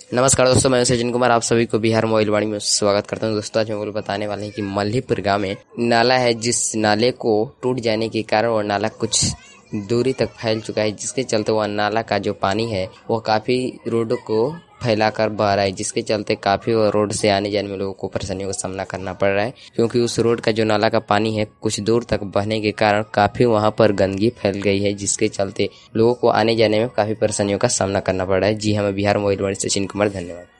नमस्कार दोस्तों, मैं सचिन कुमार आप सभी को बिहार मोबाइल वाणी में स्वागत करता हूं। दोस्तों आज हम बताने वाले हैं कि मल्हीपुर गांव में नाला है, जिस नाले को टूट जाने के कारण वह नाला कुछ दूरी तक फैल चुका है, जिसके चलते वह नाला का जो पानी है वह काफ़ी रोड को फैलाकर बह रहा है, जिसके चलते काफ़ी रोड से आने जाने में लोगों को परेशानियों का सामना करना पड़ रहा है, क्योंकि उस रोड का जो नाला का पानी है कुछ दूर तक बहने के कारण काफ़ी वहां पर गंदगी फैल गई है, जिसके चलते लोगों को आने जाने में काफ़ी परेशानियों का सामना करना पड़ रहा है। जी हाँ, मैं बिहार मोबाइल वाणी सचिन कुमार, धन्यवाद।